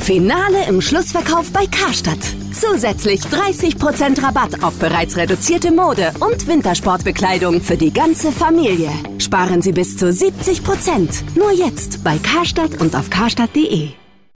Finale im Schlussverkauf bei Karstadt. Zusätzlich 30% Rabatt auf bereits reduzierte Mode und Wintersportbekleidung für die ganze Familie. Sparen Sie bis zu 70%. Nur jetzt bei Karstadt und auf karstadt.de.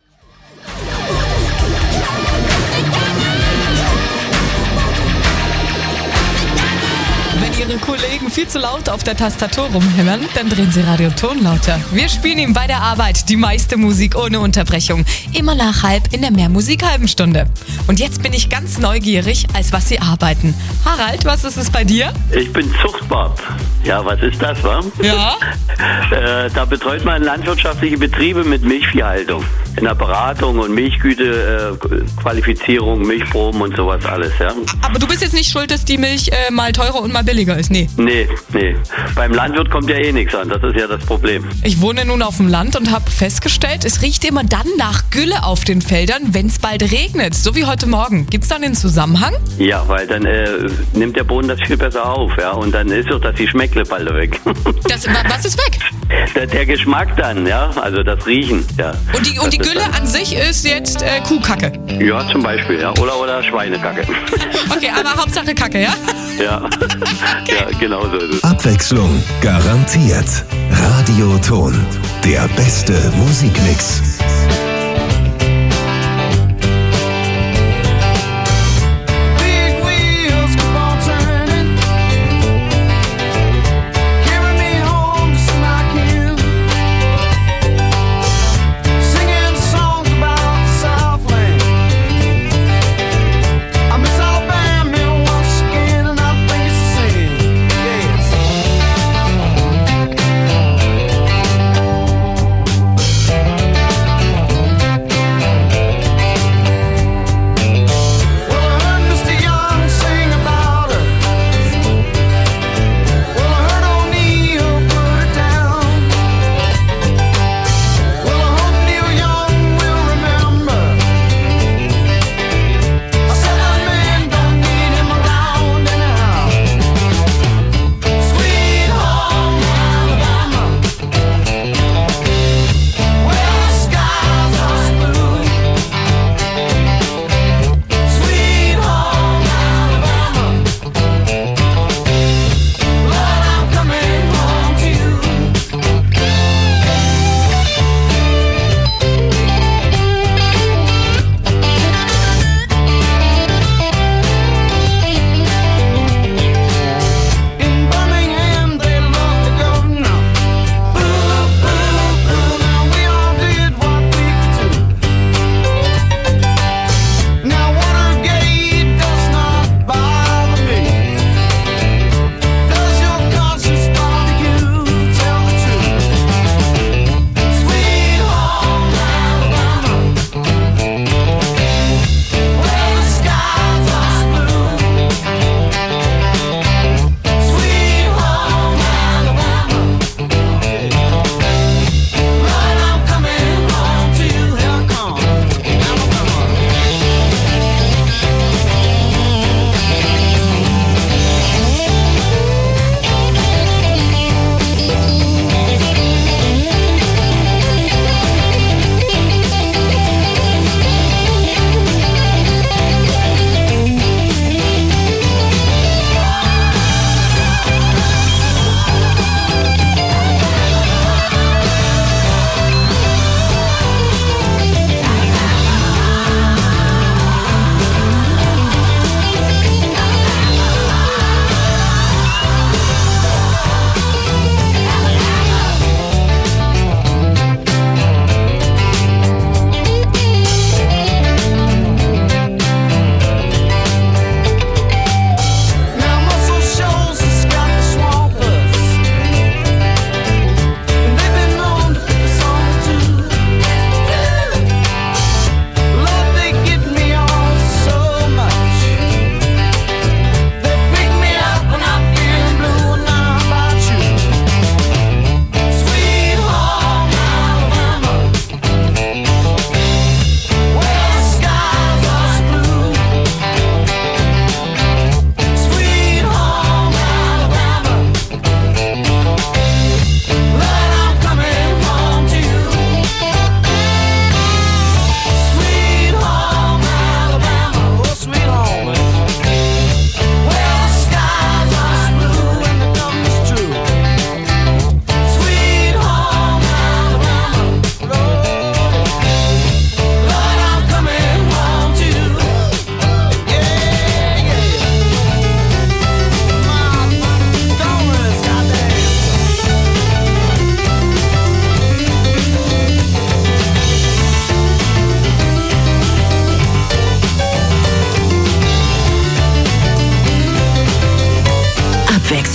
Ihre Kollegen viel zu laut auf der Tastatur rumhämmern, dann drehen Sie Radio-Ton lauter. Wir spielen Ihnen bei der Arbeit die meiste Musik ohne Unterbrechung. Immer nach halb in der Mehrmusik-halben Stunde. Und jetzt bin ich ganz neugierig, als was Sie arbeiten. Harald, was ist es bei dir? Ich bin Zuchtwart. Ja, was ist das, wa? Ja. Da betreut man landwirtschaftliche Betriebe mit Milchviehhaltung. In der Beratung und Milchgüte, Qualifizierung, Milchproben und sowas alles, ja. Aber du bist jetzt nicht schuld, dass die Milch mal teurer und mal billiger ist, nee. Nee. Beim Landwirt kommt ja eh nichts an, das ist ja das Problem. Ich wohne nun auf dem Land und habe festgestellt, es riecht immer dann nach Gülle auf den Feldern, wenn es bald regnet, so wie heute Morgen. Gibt's da einen Zusammenhang? Ja, weil dann nimmt der Boden das viel besser auf, ja, und dann ist auch die Schmeckle bald weg. Was ist weg? Der Geschmack dann, ja, also das Riechen, ja. Und die Gülle an sich ist jetzt Kuhkacke? Ja, zum Beispiel, ja, oder Schweinekacke. Okay, aber Hauptsache Kacke, ja? Ja, okay. Ja, genau so ist es. Abwechslung garantiert. Radio-Ton, der beste Musikmix.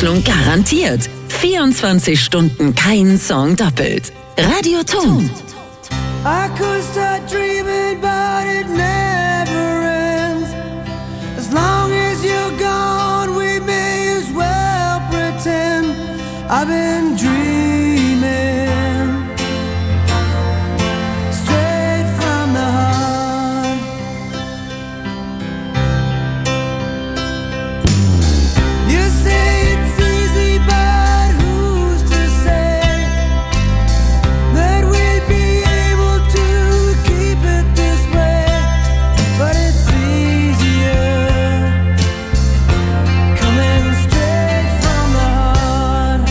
Abwechslung garantiert. 24 Stunden kein Song doppelt. Radioton. I could start dreaming, but it never ends. As long as you're gone, we may as well pretend I've been dreaming. Straight from the heart. You say it's easy, but who's to say that we'd be able to keep it this way? But it's easier coming straight from the heart.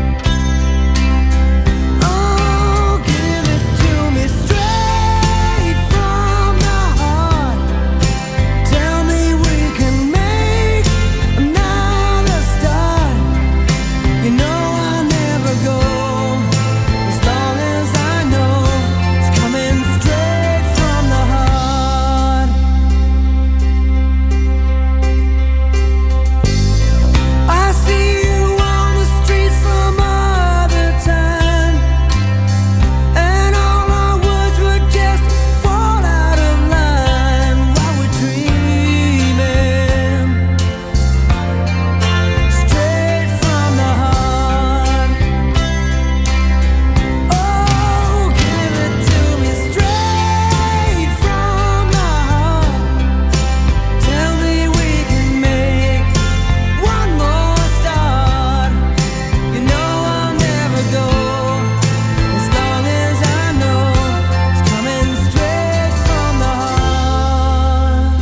Oh, give it to me straight from the heart. Tell me we can make another start. You know I'll never go as long as I know it's coming straight from the heart. I see you on the street some other time, and all our words would just fall out of line while we're dreaming. Straight from the heart. Oh, give it to me straight from the heart. Tell me we can make one more start. You know I'll never go as long as I know it's coming straight from the heart.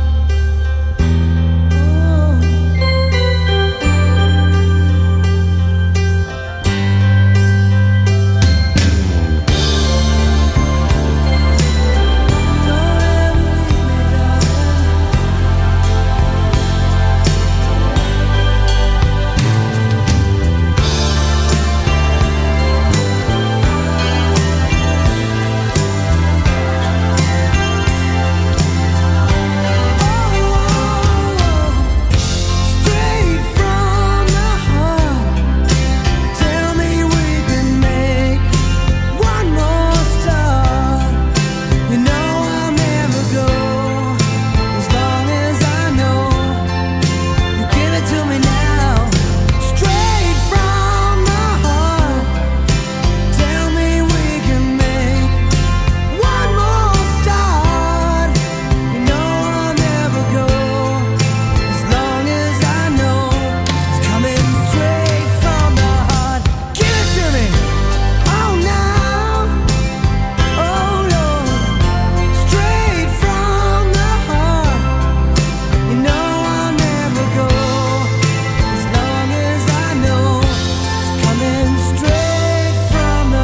Straight from the heart. Tell me we can make one more start. You know I'll never go as long as I know. You give it to me now. Straight from the heart. Tell me we can make one more start. You know I'll never go as long as I know it's coming straight from the heart. Give it to me. Oh now. Oh Lord. Straight from the heart. You know I'll never go as long as I know it's coming straight from the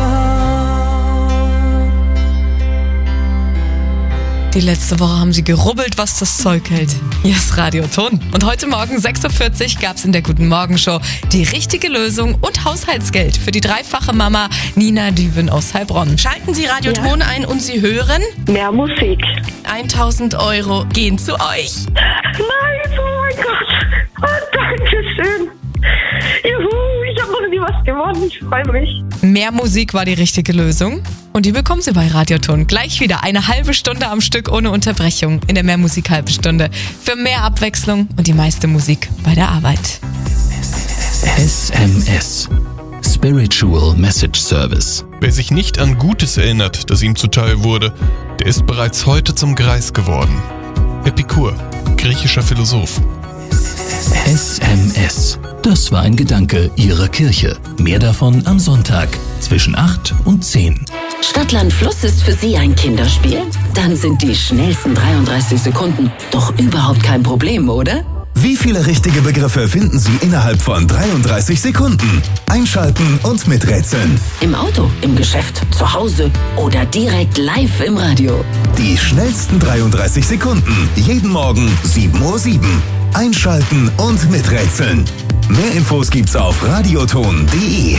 heart. Die letzte Woche haben sie gerubbelt, was das Zeug hält. Hier ist Radioton. Und heute Morgen 6.40 Uhr gab es in der Guten Morgen Show die richtige Lösung und Haushaltsgeld für die dreifache Mama Nina Düven aus Heilbronn. Schalten Sie Radioton ein und Sie hören, Mehr Musik. 1.000 € gehen zu euch. Nein, oh mein Gott. Oh, danke schön. Juhu, ich habe noch nie was gewonnen. Ich freue mich. Mehr Musik war die richtige Lösung. Und die bekommen Sie bei Radioton. Gleich wieder eine halbe Stunde am Stück ohne Unterbrechung in der Mehrmusik-Halbstunde. Für mehr Abwechslung und die meiste Musik bei der Arbeit. SMS. Spiritual Message Service. Wer sich nicht an Gutes erinnert, das ihm zuteil wurde, der ist bereits heute zum Greis geworden. Epikur, griechischer Philosoph. SMS. Das war ein Gedanke Ihrer Kirche. Mehr davon am Sonntag zwischen 8 und 10. Stadtland Fluss ist für Sie ein Kinderspiel? Dann sind die schnellsten 33 Sekunden doch überhaupt kein Problem, oder? Wie viele richtige Begriffe finden Sie innerhalb von 33 Sekunden? Einschalten und miträtseln. Im Auto, im Geschäft, zu Hause oder direkt live im Radio. Die schnellsten 33 Sekunden. Jeden Morgen 7:07 Uhr. Einschalten und miträtseln. Mehr Infos gibt's auf radioton.de.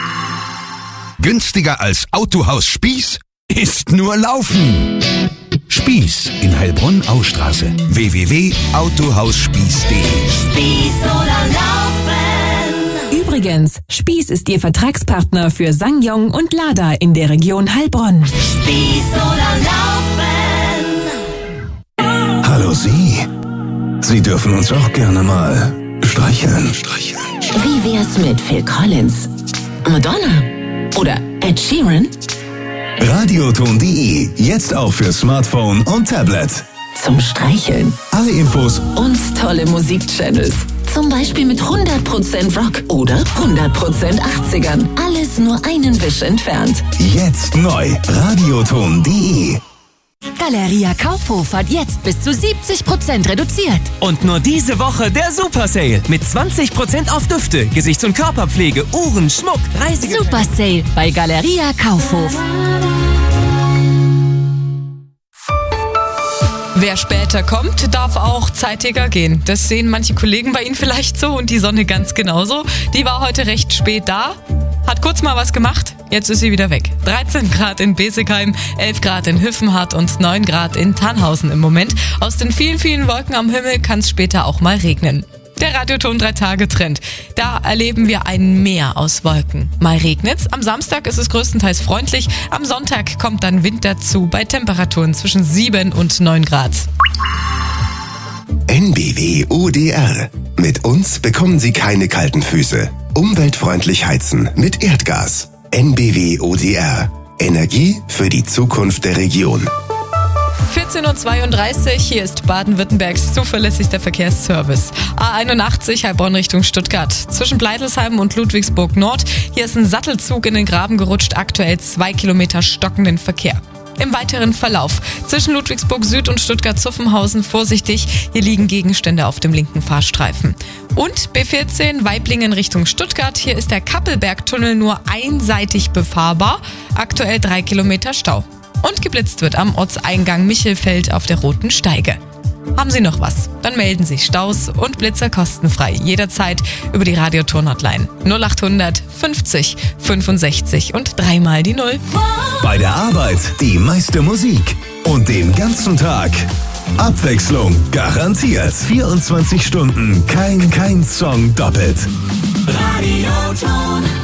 Günstiger als Autohaus Spieß ist nur Laufen. Spieß in Heilbronn-Austraße. www.autohausspieß.de. Spieß oder Laufen. Übrigens, Spieß ist Ihr Vertragspartner für SsangYong und Lada in der Region Heilbronn. Spieß oder Laufen. Hallo Sie. Sie dürfen uns auch gerne mal streicheln. Wie wär's mit Phil Collins, Madonna oder Ed Sheeran? Radioton.de, jetzt auch für Smartphone und Tablet. Zum Streicheln. Alle Infos Und tolle Musikchannels. Zum Beispiel mit 100% Rock oder 100% 80ern. Alles nur einen Wisch entfernt. jetzt neu. Radioton.de. Galeria Kaufhof hat jetzt bis zu 70% reduziert. Und nur diese Woche der Super Sale mit 20% auf Düfte, Gesichts- und Körperpflege, Uhren, Schmuck, Reisegepäck. Super Sale bei Galeria Kaufhof. Wer später kommt, darf auch zeitiger gehen. Das sehen manche Kollegen bei Ihnen vielleicht so und die Sonne ganz genauso. Die war heute recht spät da, hat kurz mal was gemacht, jetzt ist sie wieder weg. 13 Grad in Besigheim, 11 Grad in Hüffenhardt und 9 Grad in Tannhausen im Moment. Aus den vielen, vielen Wolken am Himmel kann es später auch mal regnen. Der Radioton 3-Tage-Trend. Da erleben wir ein Meer aus Wolken. Mal regnet's, am Samstag ist es größtenteils freundlich, am Sonntag kommt dann Wind dazu bei Temperaturen zwischen 7 und 9 Grad. NBW ODR. Mit uns bekommen Sie keine kalten Füße. Umweltfreundlich heizen mit Erdgas. NBW ODR. Energie für die Zukunft der Region. 14.32 Uhr, hier ist Baden-Württembergs zuverlässigster Verkehrsservice. A81 Heilbronn Richtung Stuttgart. Zwischen Bleidelsheim und Ludwigsburg Nord. Hier ist ein Sattelzug in den Graben gerutscht, aktuell 2 Kilometer stockenden Verkehr. Im weiteren Verlauf zwischen Ludwigsburg Süd und Stuttgart-Zuffenhausen vorsichtig, hier liegen Gegenstände auf dem linken Fahrstreifen. Und B14 Waiblingen Richtung Stuttgart, hier ist der Kappelbergtunnel nur einseitig befahrbar, aktuell 3 Kilometer Stau. Und geblitzt wird am Ortseingang Michelfeld auf der Roten Steige. Haben Sie noch was? Dann melden Sie Staus und Blitzer kostenfrei jederzeit über die Radioton-Hotline 0800 50 65 und 3 die 0. Bei der Arbeit die meiste Musik und den ganzen Tag Abwechslung garantiert. 24 Stunden, kein Song doppelt. Radioton.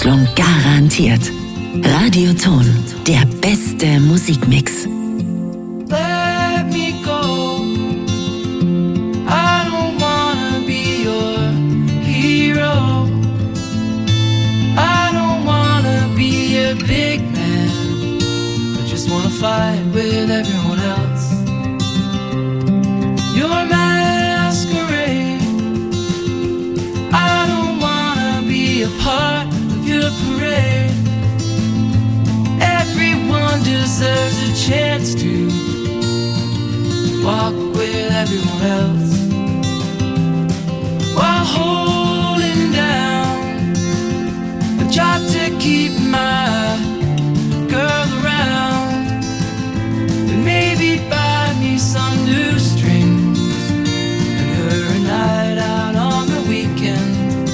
Abwechslung garantiert. Radioton, der beste Musikmix. Let me go. I don't wanna be your hero. I don't wanna be a big man. I just wanna fight with everyone else. Your masquerade. I don't wanna be a part of your parade. Everyone deserves a chance to walk with everyone else while holding down a job to keep my girl around and maybe buy me some new strings and her a night out on the weekend,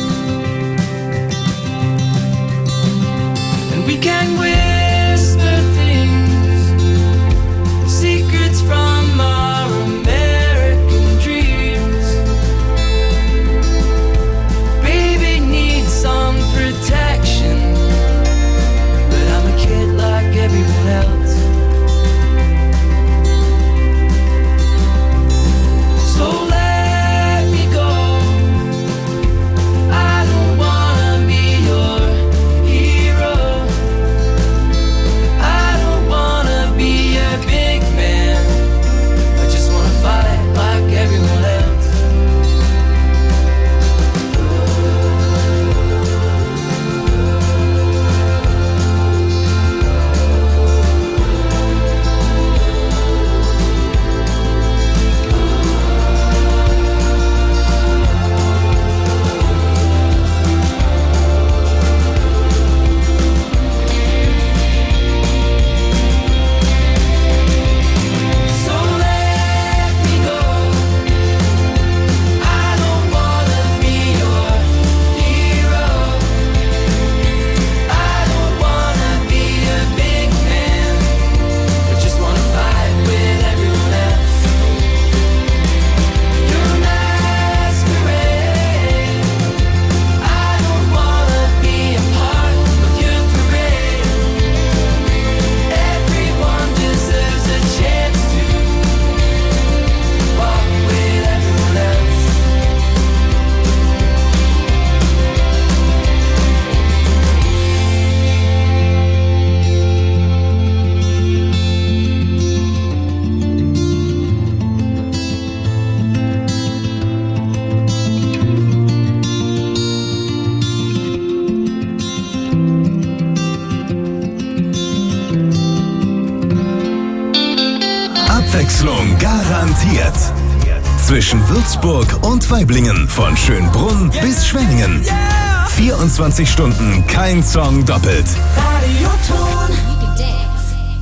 and we can whisper things, secrets from our American dreams. Baby needs some protection, but I'm a kid like everyone else. So let me go. I don't wanna be your hero. I don't wanna be a big man. I just wanna fight like everyone else. So let me go. I don't wanna be your hero. I don't wanna be a big man. I just wanna fight with everyone else. Your masquerade. I don't wanna be a part of your parade. Everyone deserves a chance to walk with everyone else. Abwechslung garantiert. Zwischen Würzburg und Waiblingen, von Schönbrunn bis Schwenningen. 24 Stunden kein Song doppelt. Radioton.